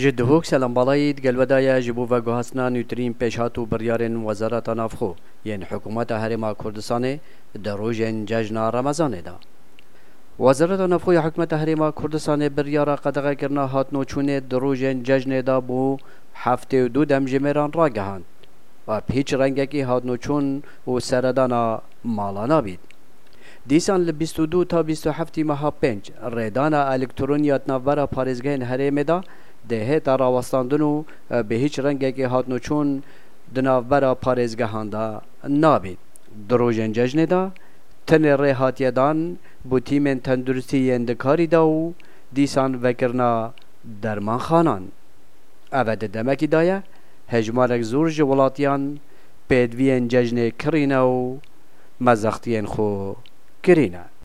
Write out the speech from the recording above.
جدهوك سلام بالايد قلبدايا جبو و گوهسنا نوترين پیشاتو بريارن وزارت نافخو ين حكومت هرما كردستان دروجن جشن رمضان دا وزارت نافخو حكومت هرما كردستان بريارا قدغه کرنا هاتنو چونه دروجن جشن دا بو هفته دو دم جمران را گهان و پیچ رنگکی هاتنو چون و سردانا مالانا بید دیسان ل 22 تا 27 ماه 5 ریدانا الکترونیات نوبر پارێزگehên herêmê da dehêta rawestandin û bi hiç rengekê hatnûçûn di navbera parêzgehan da nabê. Di rojên cejnê da tenê rê hatiye dan bû tîmên tenduristî yên dikarî da û dîsan vekirina dermanxanan. Ev di demekî da ye hejmarek zûr ji welatiyan pêdiviyên cejnê kirîne û mezextiyên xwe kirîne.